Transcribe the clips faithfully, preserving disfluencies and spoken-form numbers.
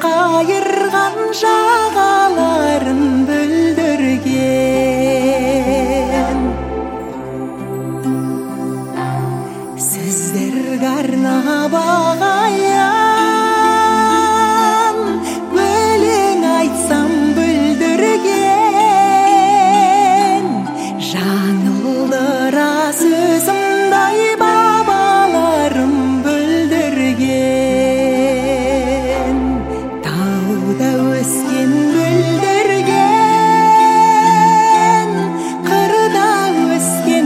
қайырған жағаларын бүлдірген. Сіздерге арнап ағайын өлең айтсам бүлдірген. Жаңылдыра сөзімдай бабаларым бүлдірген. Тауда өскен бүлдірген, қырда өскен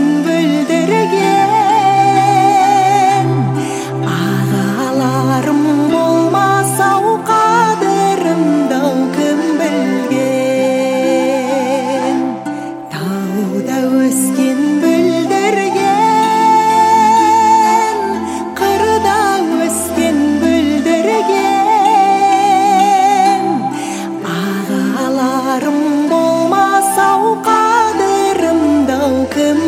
бүлдірген. Ағаларым болмаса-ау қадірімді кім білген. Тауда өскен бүлдірген, қырда өскен бүлдірген. Ағаларым болмаса-ау қадірімді кім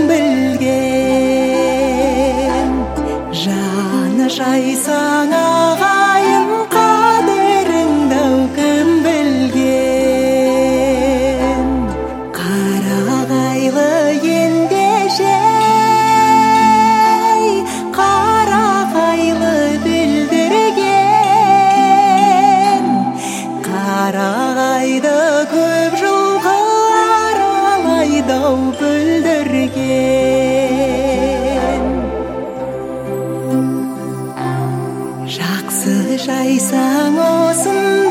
білген. Жаны жайсаң ағайын қадіріңді кім білген. Қарағайлы ендеше-ей, қарағайлы бүлдірген. Қарағайды көп жылқы аралайды-ау бүлдірген. Жақсы жайсаң осында